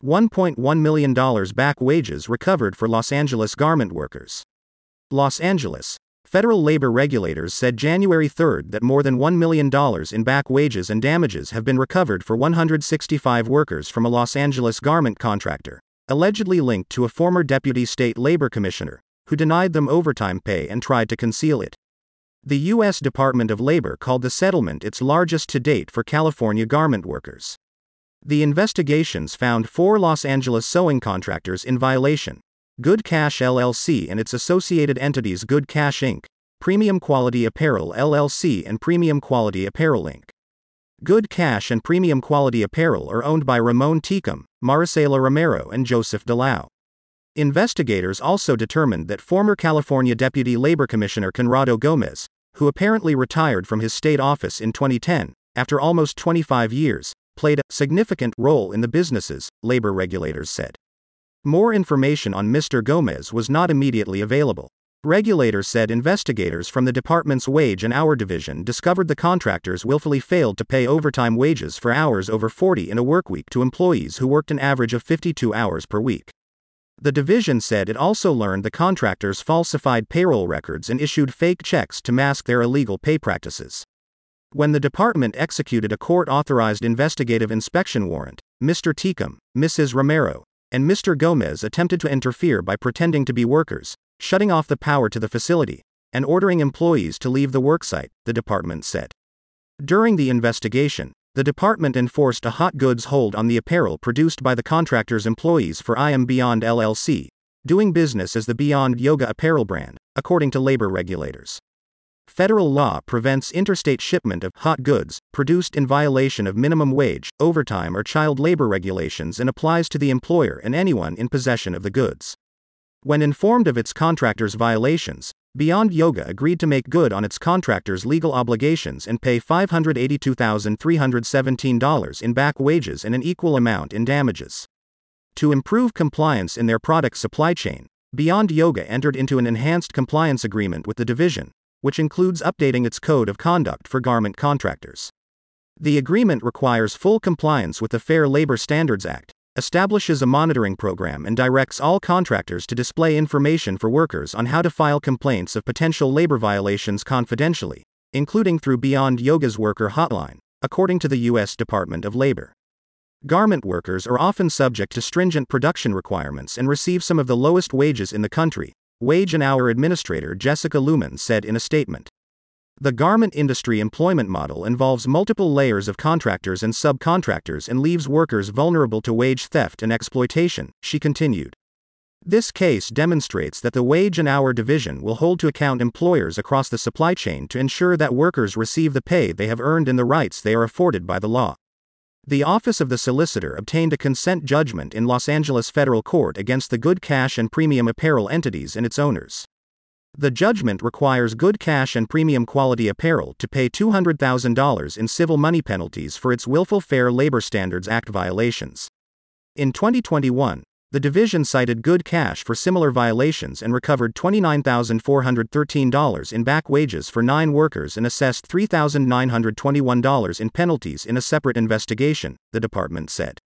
$1.1 million back wages recovered for Los Angeles garment workers. Los Angeles. Federal labor regulators said January 3 that more than $1 million in back wages and damages have been recovered for 165 workers from a Los Angeles garment contractor, allegedly linked to a former deputy state labor commissioner, who denied them overtime pay and tried to conceal it. The U.S. Department of Labor called the settlement its largest to date for California garment workers. The investigations found 4 Los Angeles sewing contractors in violation: Good Cash LLC and its associated entities Good Cash Inc., Premium Quality Apparel LLC and Premium Quality Apparel Inc. Good Cash and Premium Quality Apparel are owned by Ramon Ticum, Maricela Romero and Joseph DeLao. Investigators also determined that former California Deputy Labor Commissioner Conrado Gomez, who apparently retired from his state office in 2010, after almost 25 years, played a significant role in the businesses, labor regulators said. More information on Mr. Gomez was not immediately available. Regulators said investigators from the department's Wage and Hour Division discovered the contractors willfully failed to pay overtime wages for hours over 40 in a workweek to employees who worked an average of 52 hours per week. The division said it also learned the contractors falsified payroll records and issued fake checks to mask their illegal pay practices. When the department executed a court-authorized investigative inspection warrant, Mr. Ticum, Mrs. Romero, and Mr. Gomez attempted to interfere by pretending to be workers, shutting off the power to the facility, and ordering employees to leave the worksite, the department said. During the investigation, the department enforced a hot goods hold on the apparel produced by the contractor's employees for I Am Beyond LLC, doing business as the Beyond Yoga apparel brand, according to labor regulators. Federal law prevents interstate shipment of hot goods produced in violation of minimum wage, overtime, or child labor regulations and applies to the employer and anyone in possession of the goods. When informed of its contractors' violations, Beyond Yoga agreed to make good on its contractors' legal obligations and pay $582,317 in back wages and an equal amount in damages. To improve compliance in their product supply chain, Beyond Yoga entered into an enhanced compliance agreement with the division, which includes updating its code of conduct for garment contractors. The agreement requires full compliance with the Fair Labor Standards Act, establishes a monitoring program, and directs all contractors to display information for workers on how to file complaints of potential labor violations confidentially, including through Beyond Yoga's worker hotline, according to the U.S. Department of Labor. Garment workers are often subject to stringent production requirements and receive some of the lowest wages in the country, Wage and Hour Administrator Jessica Luman said in a statement. The garment industry employment model involves multiple layers of contractors and subcontractors and leaves workers vulnerable to wage theft and exploitation, she continued. This case demonstrates that the Wage and Hour Division will hold to account employers across the supply chain to ensure that workers receive the pay they have earned and the rights they are afforded by the law. The Office of the Solicitor obtained a consent judgment in Los Angeles federal court against the Good Cash and Premium Apparel entities and its owners. The judgment requires Good Cash and Premium Quality Apparel to pay $200,000 in civil money penalties for its willful Fair Labor Standards Act violations. In 2021, the division cited Good Cash for similar violations and recovered $29,413 in back wages for 9 workers and assessed $3,921 in penalties in a separate investigation, the department said.